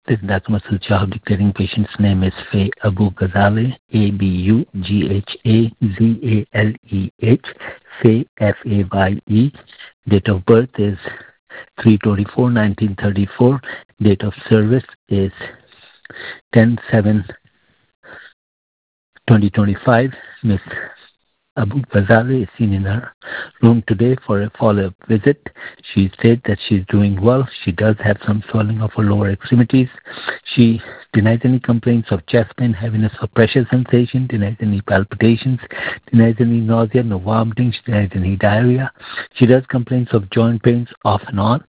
This is Dr. Masood Shahab declaring patient's name is Faye Abu Ghazaleh, Abughazaleh, Faye, Faye. Date of birth is 3/24/1934. Date of service is 10/7/2025. Miss Abu Ghazaleh is seen in her room today for a follow-up visit. She said that she's doing well. She does have some swelling of her lower extremities. She denies any complaints of chest pain, heaviness or pressure sensation, denies any palpitations, denies any nausea, no vomiting, she denies any diarrhea. She does complaints of joint pains off and on.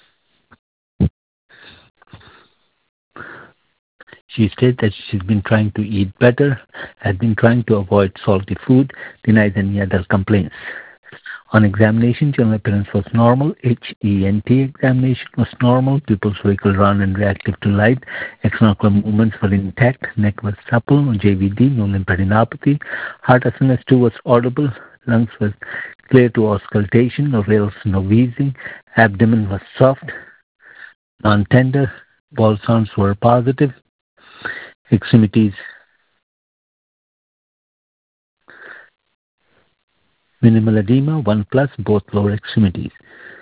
She said that she's been trying to eat better, has been trying to avoid salty food, denies any other complaints. On examination, general appearance was normal. HENT examination was normal. Pupils were round and reactive to light. Exonocular movements were intact. Neck was supple. No JVD, no lymphadenopathy. Heart SNS2 was audible. Lungs was clear to auscultation. No rales, no wheezing. Abdomen was soft, non-tender. Bowel sounds were positive. Extremities, minimal edema, 1+, both lower extremities.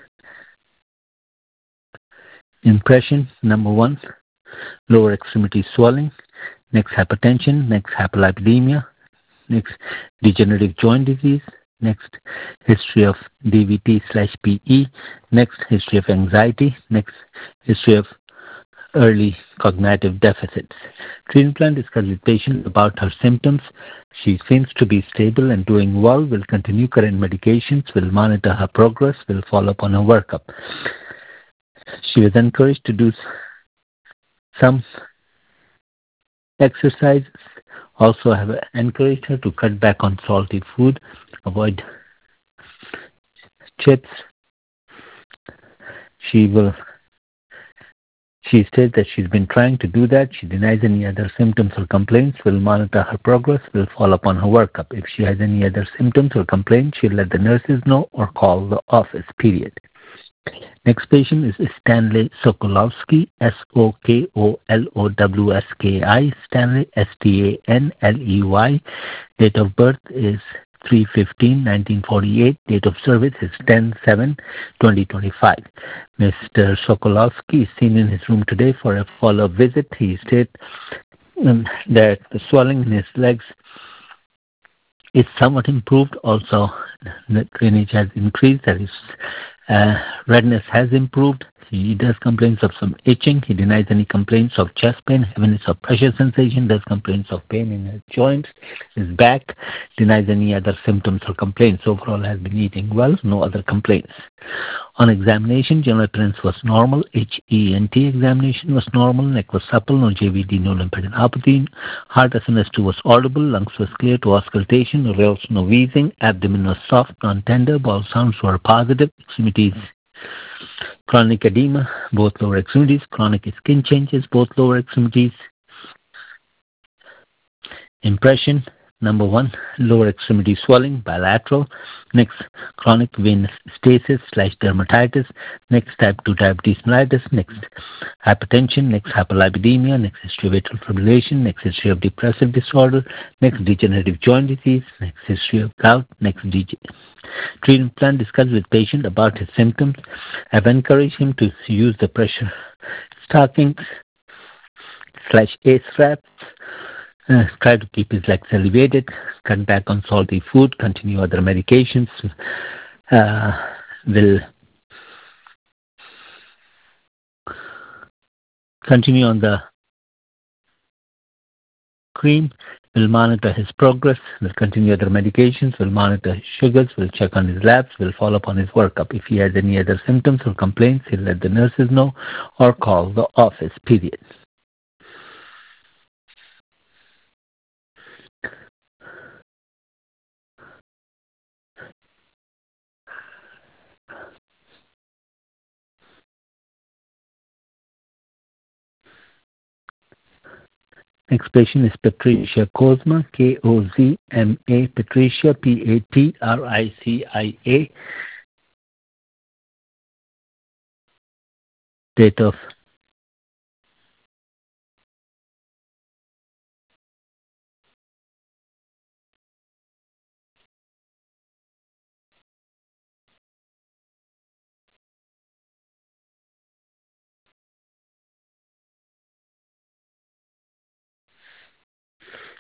Impression, number 1, lower extremity swelling. Next, hypertension. Next, hyperlipidemia. Next, degenerative joint disease. Next, history of DVT/PE. Next, history of anxiety. Next, history of early cognitive deficits. Treatment plan discussed with patient about her symptoms. She seems to be stable and doing well, will continue current medications, will monitor her progress, will follow up on her workup. She was encouraged to do some exercises. Also have encouraged her to cut back on salty food, avoid chips. She said that she's been trying to do that. She denies any other symptoms or complaints, will monitor her progress, will follow up on her workup. If she has any other symptoms or complaints, she'll let the nurses know or call the office, period. Next patient is Stanley Sokolowski, Sokolowski, Stanley, Stanley. Date of birth is 3/15/1948. Date of service is 10/7/2025. Mr. Sokolowski is seen in his room today for a follow-up visit. He stated that the swelling in his legs is somewhat improved. Also, the drainage has increased. That is, redness has improved. He does complaints of some itching. He denies any complaints of chest pain, heaviness or pressure sensation, does complaints of pain in his joints, his back, denies any other symptoms or complaints. Overall has been eating well, no other complaints. On examination, general appearance was normal. HENT examination was normal. Neck was supple, no JVD, no lymphadenopathy. Heart SNS2 was audible. Lungs was clear to auscultation. No rales, no wheezing. Abdomen was soft, non-tender. Bowel sounds were positive. Extremities, chronic edema, both lower extremities. Chronic skin changes, both lower extremities. Impression, number 1, lower extremity swelling, bilateral. Next, chronic venous stasis/dermatitis. Next, type 2 diabetes mellitus. Next, hypertension. Next, hyperlipidemia. Next, history of atrial fibrillation. Next, history of depressive disorder. Next, degenerative joint disease. Next, history of gout. Next, treatment plan discussed with patient about his symptoms. I've encouraged him to use the pressure stockings/A straps. Try to keep his legs elevated, cut back on salty food, continue other medications, will continue on the cream, will monitor his progress, will continue other medications, will monitor his sugars, will check on his labs, will follow up on his workup. If he has any other symptoms or complaints, he'll let the nurses know or call the office, period. Next patient is Patricia Kozma, Kozma, Patricia, Patricia. Date of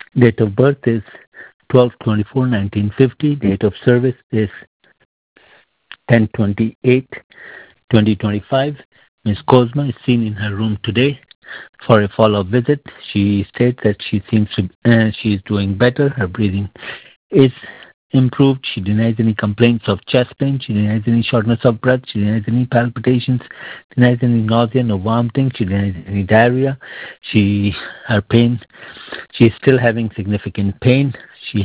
Date of birth is 12/24/1950. Date of service is 10/28/2025. Ms. Kozma is seen in her room today for a follow-up visit. She states that she is doing better. Her breathing is improved. She denies any complaints of chest pain. She denies any shortness of breath. She denies any palpitations. Denies any nausea, no vomiting. She denies any diarrhea. Her pain. She is still having significant pain. She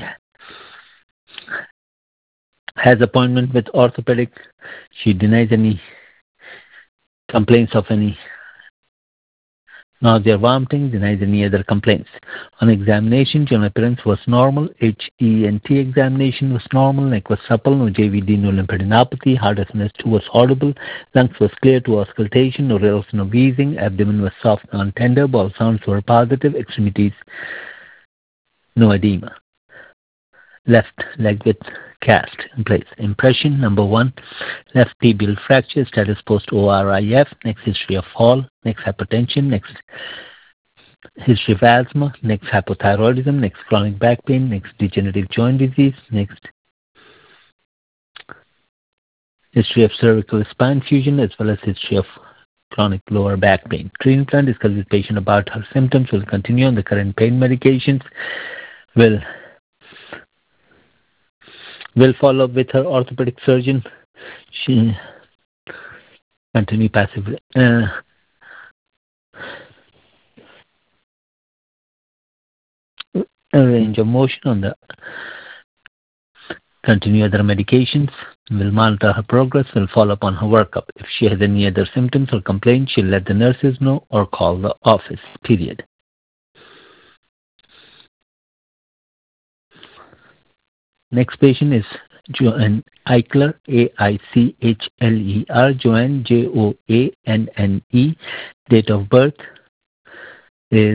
has appointment with orthopedic. She denies any complaints of any nausea, vomiting, denies any other complaints. On examination, general appearance was normal. HENT examination was normal. Neck was supple. No JVD, no lymphadenopathy. Heart SNS2 was audible. Lungs was clear to auscultation. No rales, no wheezing. Abdomen was soft, non-tender. Bowel sounds were positive. Extremities, no edema. Left leg with cast in place. Impression number 1, left tibial fracture, status post ORIF, next history of fall, next hypertension, next history of asthma, next hypothyroidism, next chronic back pain, next degenerative joint disease, next history of cervical spine fusion, as well as history of chronic lower back pain. Treatment plan: discuss with patient about her symptoms, will continue on the current pain medications, will follow up with her orthopedic surgeon. She continue passive range of motion on the continue other medications, will monitor her progress, will follow up on her workup. If she has any other symptoms or complaints, she'll let the nurses know or call the office, period. Next patient is Joanne Eichler, Aichler, Joanne, Joanne. Date of birth is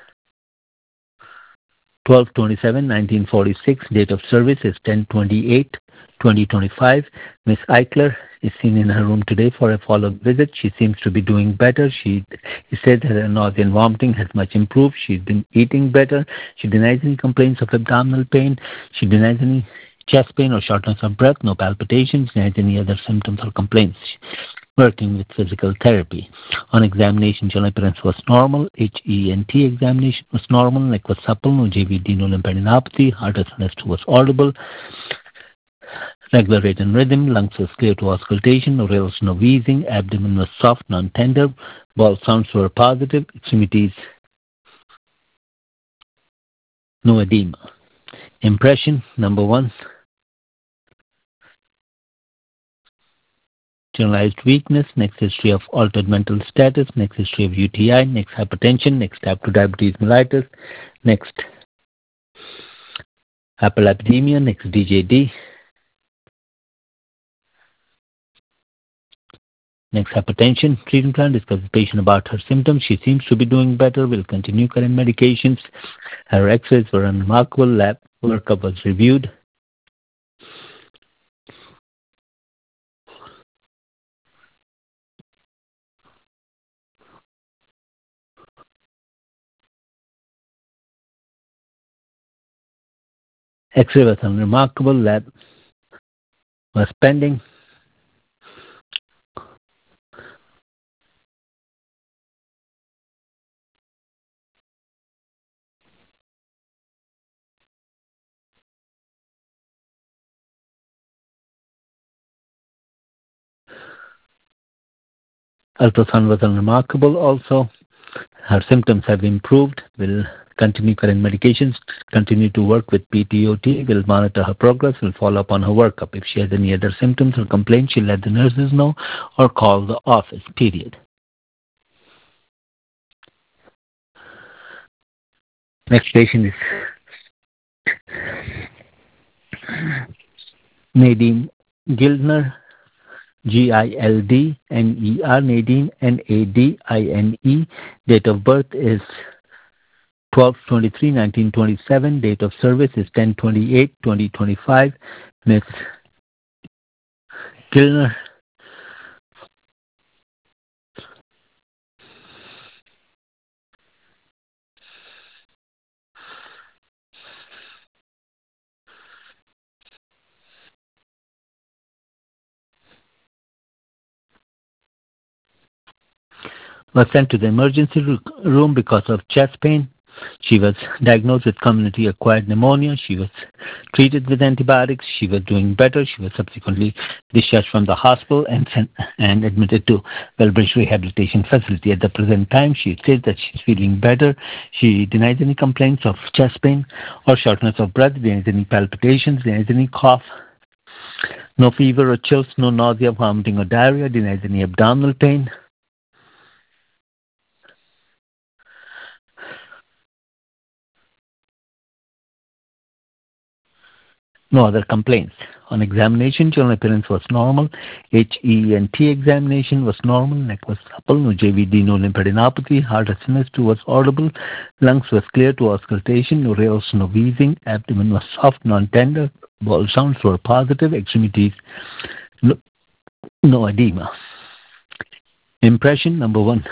12/27/1946. Date of service is 10/28/2025. Miss Eichler is seen in her room today for a follow-up visit. She seems to be doing better. She said that her nausea and vomiting has much improved. She's been eating better. She denies any complaints of abdominal pain. She denies any chest pain or shortness of breath, no palpitations, denies any other symptoms or complaints. Working with physical therapy. On examination, general appearance was normal. HENT examination was normal. Neck was supple. No JVD, no lymphadenopathy. Heart SNS2 was audible. Regular rate and rhythm. Lungs was clear to auscultation. No rales, no wheezing. Abdomen was soft, non-tender. Bowel sounds were positive. Extremities, no edema. Impression number 1. Generalized weakness, next history of altered mental status, next history of UTI, next hypertension, next type 2 diabetes mellitus, next hyperlipidemia, next DJD, next hypertension. Treatment plan: discuss with patient about her symptoms. She seems to be doing better, will continue current medications. Her x-rays were unremarkable. Lab workup was reviewed. X-ray was unremarkable. Lab was pending. Ultrasound was unremarkable also. Her symptoms have improved. Will continue current medications, continue to work with PTOT, will monitor her progress, will follow up on her workup. If she has any other symptoms or complaints, she'll let the nurses know or call the office, period. Next patient is Nadine Gildner, Gildner, Nadine, Nadine. Date of birth is 12/23/1927. Date of service is 10/28/2025. Miss Gildner Was sent to the emergency room because of chest pain. She was diagnosed with community-acquired pneumonia. She was treated with antibiotics. She was doing better. She was subsequently discharged from the hospital and admitted to Wellbridge Rehabilitation Facility. At the present time, she says that she's feeling better. She denies any complaints of chest pain or shortness of breath, denies any palpitations, denies any cough, no fever or chills, no nausea, vomiting or diarrhea, denies any abdominal pain. No other complaints. On examination, general appearance was normal. HENT examination was normal. Neck was supple. No JVD, no lymphadenopathy. Heart SNS2 was audible. Lungs was clear to auscultation. No rales, no wheezing. Abdomen was soft, non-tender. Bowel sounds were positive. Extremities, no edema. Impression number 1.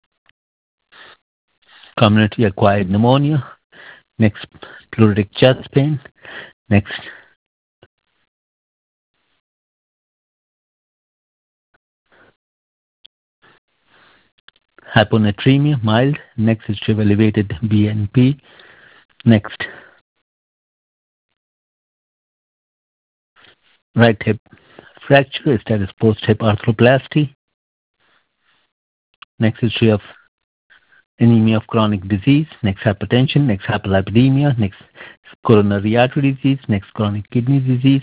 Community-acquired pneumonia. Next, pleuritic chest pain. Next, hyponatremia, mild. Next, history of elevated BNP. Next, right hip fracture, status post-hip arthroplasty. Next, history of anemia of chronic disease. Next, hypertension. Next, hyperlipidemia. Next, coronary artery disease. Next, chronic kidney disease.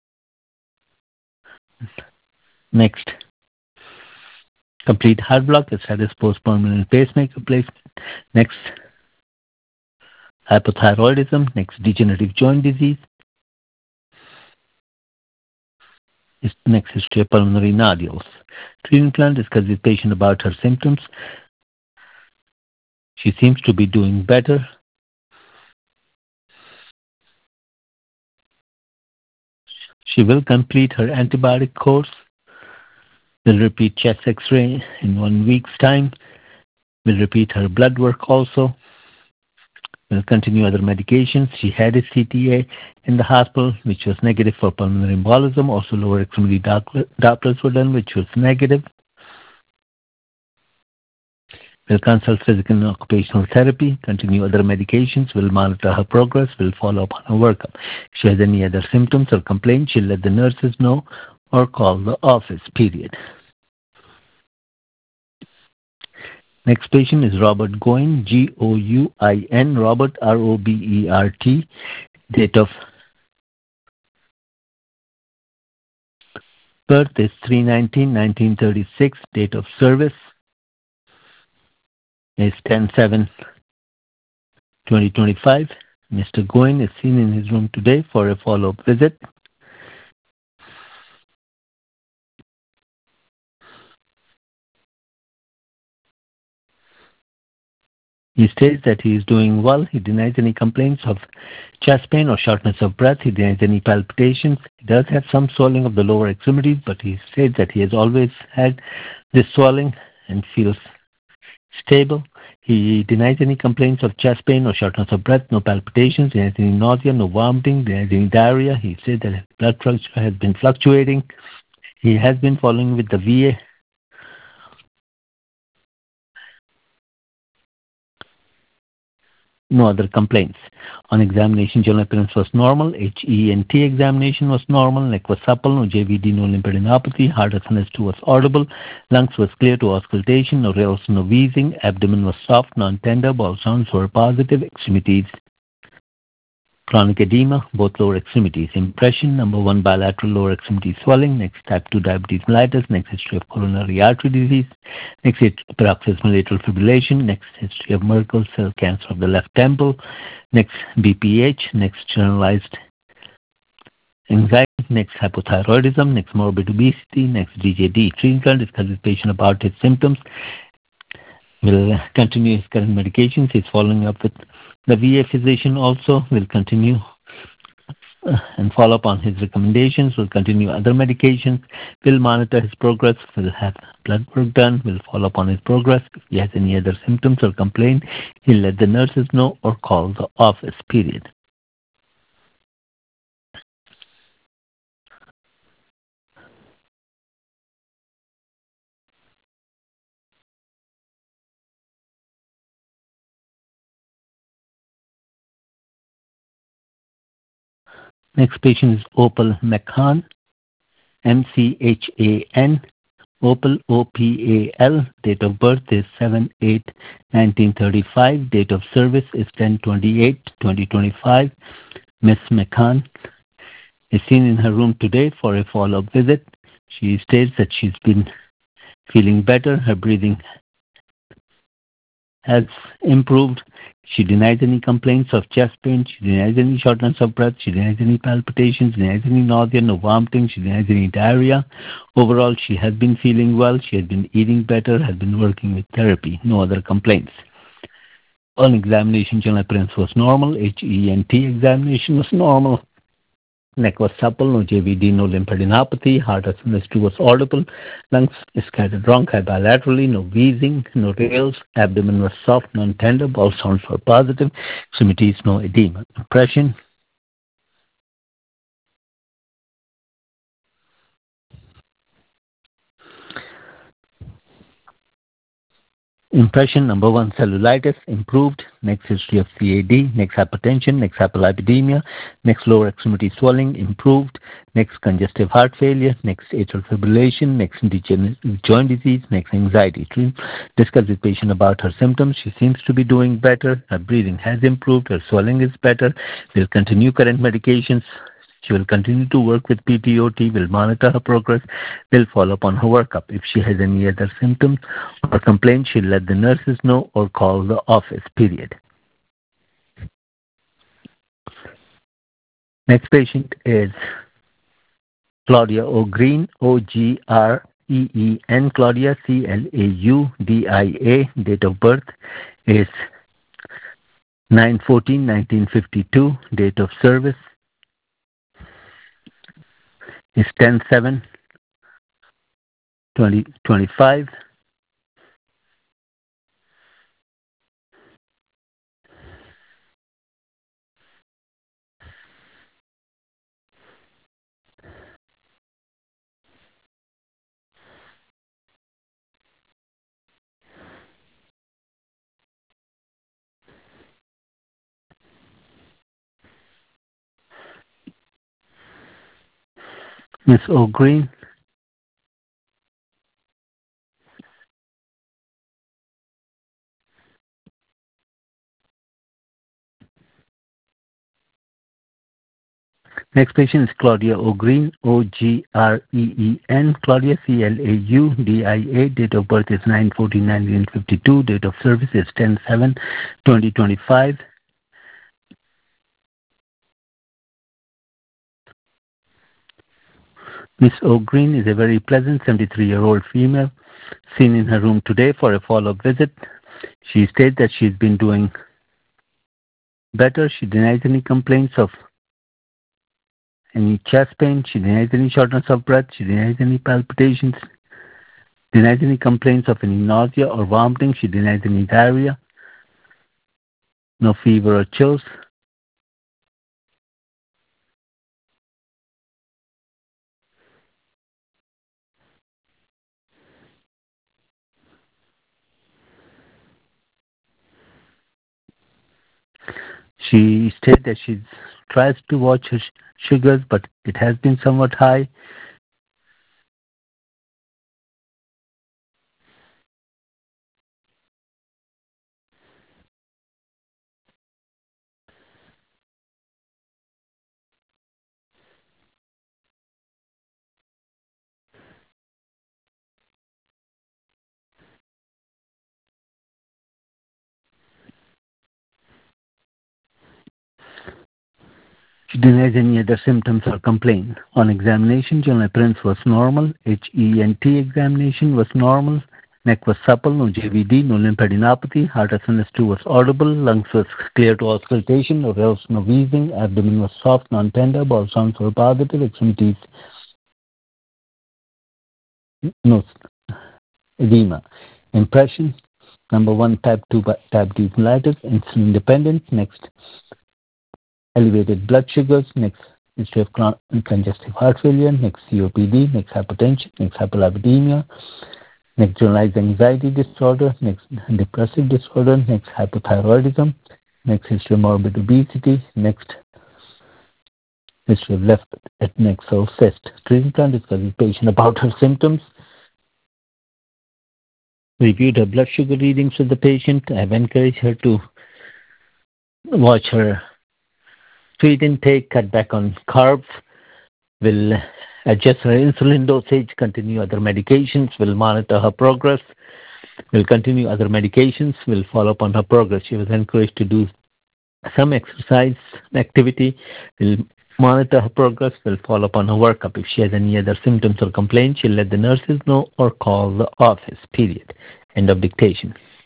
Next, complete heart block, status post-permanent pacemaker placement. Next, hypothyroidism. Next, degenerative joint disease. Next, history of pulmonary nodules. Treatment plan, discuss with patient about her symptoms. She seems to be doing better. She will complete her antibiotic course. Will repeat chest X-ray in 1 week's time. Will repeat her blood work also. Will continue other medications. She had a CTA in the hospital, which was negative for pulmonary embolism. Also, lower extremity Dopplers were done, which was negative. Will consult physical and occupational therapy. Continue other medications. Will monitor her progress. Will follow up on her workup. If she has any other symptoms or complaints, she'll let the nurses know or call the office, period. Next patient is Robert Gouin, Gouin, Robert, Robert. Date of birth is 3/19/1936. Date of service is 10/7/2025. Mr. Gouin is seen in his room today for a follow-up visit. He states that he is doing well. He denies any complaints of chest pain or shortness of breath. He denies any palpitations. He does have some swelling of the lower extremities, but he says that he has always had this swelling and feels stable. He denies any complaints of chest pain or shortness of breath, no palpitations, denies any nausea, no vomiting, denies any diarrhea. He says that his blood pressure has been fluctuating. He has been following with the VA. No other complaints. On examination, general appearance was normal. HENT examination was normal. Neck was supple. No JVD, no lymphadenopathy. Heart SNS2 was audible. Lungs was clear to auscultation. No rales, no wheezing. Abdomen was soft, non-tender. Bowel sounds were positive. Extremities, chronic edema, both lower extremities. Impression, number 1, bilateral lower extremity swelling. Next, type 2 diabetes mellitus. Next, history of coronary artery disease. Next, paroxysmal atrial fibrillation. Next, history of Merkel cell cancer of the left temple. Next, BPH. Next, generalized anxiety. Next, hypothyroidism. Next, morbid obesity. Next, DJD. Treatment, discuss with patient about his symptoms. Will continue his current medications. He's following up with the VA physician also. Will continue and follow up on his recommendations. Will continue other medications. Will monitor his progress. Will have blood work done. Will follow up on his progress. If he has any other symptoms or complaint, he'll let the nurses know or call the office, period. Next patient is Opal Mchan, Mchan, Opal, OPAL. Date of birth is 7/8/1935. Date of service is 10/28/2025. Miss McCann is seen in her room today for a follow-up visit. She states that she's been feeling better. Her breathing has improved. She denies any complaints of chest pain. She denies any shortness of breath. She denies any palpitations. She denies any nausea, no vomiting. She denies any diarrhea. Overall, she has been feeling well. She has been eating better, has been working with therapy. No other complaints. On examination, general appearance was normal. HENT examination was normal. Neck was supple, no JVD, no lymphadenopathy. Heart SpO2 was audible. Lungs scattered bronchi bilaterally, no wheezing, no rales. Abdomen was soft, non-tender. All sounds were positive. Extremities, no edema. Impression. Impression number 1, cellulitis, improved. Next, history of CAD. Next, hypertension. Next, hyperlipidemia. Next, lower extremity swelling, improved. Next, congestive heart failure. Next, atrial fibrillation. Next, joint disease. Next, anxiety. Discuss with patient about her symptoms. She seems to be doing better. Her breathing has improved. Her swelling is better. Will continue current medications. She will continue to work with PTOT, will monitor her progress, will follow up on her workup. If she has any other symptoms or complaints, she'll let the nurses know or call the office, period. Next patient is Claudia O'Green,Ogreen, Claudia, Claudia. Date of birth is 9/14/1952. Date of service is 10/7/2025. Miss O'Green. Next patient is Claudia O'Green,Ogreen, Claudia, Claudia. Date of birth is 9/14/1952. Date of service is 10/7/2025. Miss O'Green is a very pleasant 73-year-old female seen in her room today for a follow-up visit. She states that she's been doing better. She denies any complaints of any chest pain. She denies any shortness of breath. She denies any palpitations. Denies any complaints of any nausea or vomiting. She denies any diarrhea. No fever or chills. She stated that she tries to watch her sugars, but it has been somewhat high. She denies any other symptoms or complaint. On examination, general appearance was normal. HENT examination was normal. Neck was supple, no JVD, no lymphadenopathy. Heart SpO2 was audible. Lungs was clear to auscultation, no rales, no wheezing. Abdomen was soft, non-tender. Bowel sounds were positive. Extremities, no edema. Impression, number 1, type 2 diabetes mellitus, insulin independent. Next, elevated blood sugars. Next, history of congestive heart failure. Next, COPD. Next, hypertension. Next, hyperlipidemia. Next, generalized anxiety disorder. Next, depressive disorder. Next, hypothyroidism. Next, history of morbid obesity. Next, which we've left at Nexo Cyst treatment plan, discussing patient about her symptoms, reviewed her blood sugar readings with the patient. I've encouraged her to watch her sweet intake, cut back on carbs, will adjust her insulin dosage, continue other medications, will monitor her progress, will continue other medications, will follow up on her progress. She was encouraged to do some exercise activity, will monitor her progress, will follow up on her workup. If she has any other symptoms or complaints, she'll let the nurses know or call the office, period. End of dictation.